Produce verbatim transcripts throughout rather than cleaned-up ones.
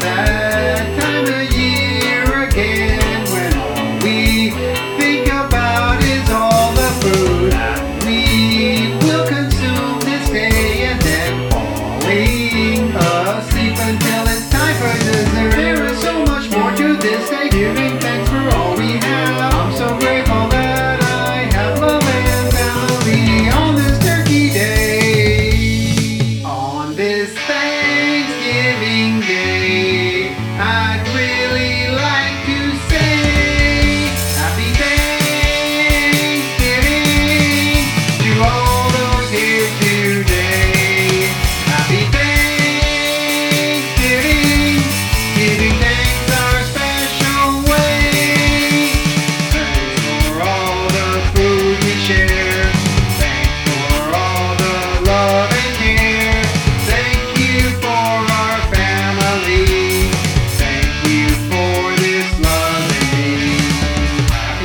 that time of year again when all we think about is all the food that we will consume this day and then falling asleep until it's time for dessert. There is so much more to this day, giving thanks for all we have. I'm so grateful that I have love and family on this turkey day. On this Thanksgiving Day, I'd really like to say Happy Thanksgiving to all those here today. Happy Thanksgiving, giving thanks our special way. Thanks for all the food we share. Thanks for all the love and care. Thank you for our family. Thank you for this love and me. Happy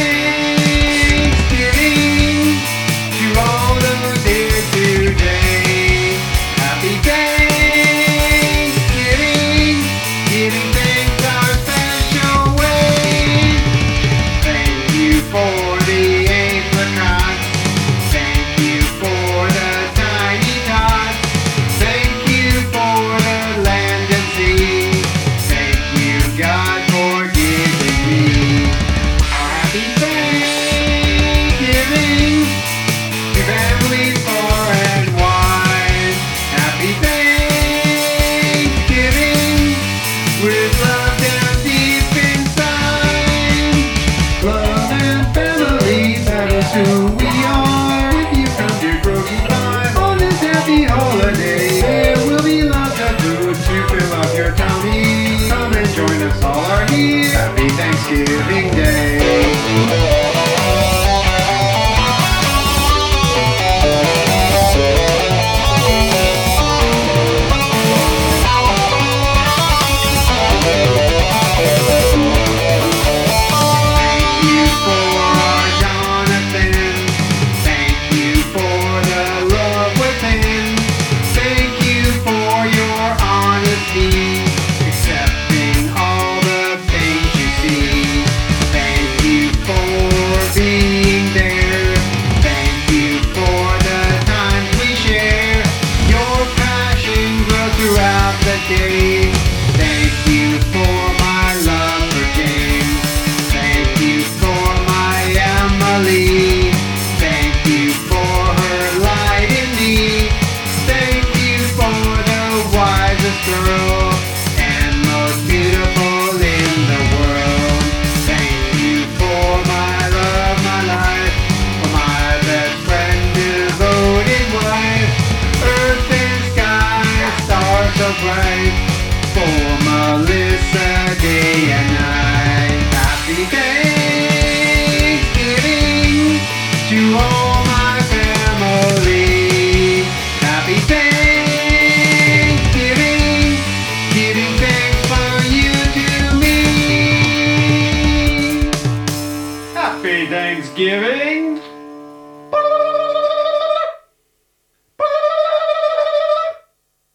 Thanksgiving to all those here today. Happy Thanksgiving, giving thanks our special way. Thank you for the apricots. Thank you for the tiny tots. Thank you for the land and sea. Thank you, God, for giving me. Happy Thanksgiving to families far and wide. Happy Thanksgiving with love down deep inside. Love and family, that is who we are. If you come to Grogi Five on this happy holiday, there will be lots of food to fill up your tummy. Come and join us, all are here. Happy Thanksgiving Day. Thank you for our Jonathan. Thank you for the love within. Thank you for your honesty, accepting all the things you see. Thank you for being there. Thank you for the times we share. Your passion grows throughout the day. Thank you for my love for James. Thank you for my Emily. Thank you for her light in me. Thank you for the wisest girl and most beautiful in the world. Thank you for my love, my life, for my best friend, devoted wife. Earth and sky, stars so bright, for Melissa day and night. Happy Thanksgiving to all my family. Happy Thanksgiving, giving thanks for you to me. Happy Thanksgiving.